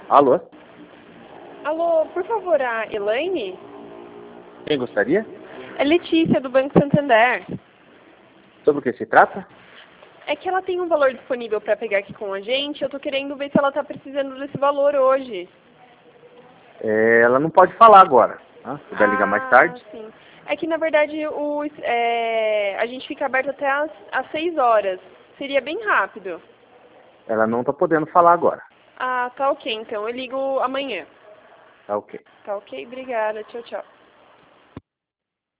Alô? Alô, por favor, a Elaine? Quem gostaria? É Letícia, do Banco Santander. Sobre o que se trata? É que ela tem um valor disponível para pegar aqui com a gente. Eu tô querendo ver se ela tá precisando desse valor hoje. Ela não pode falar agora. Se puder ligar mais tarde. Sim. É que, na verdade, a gente fica aberto até às 6 horas. Seria bem rápido. Ela não está podendo falar agora. Ah, tá ok, então. Eu ligo amanhã. Tá ok. Tá ok? Obrigada. Tchau, tchau.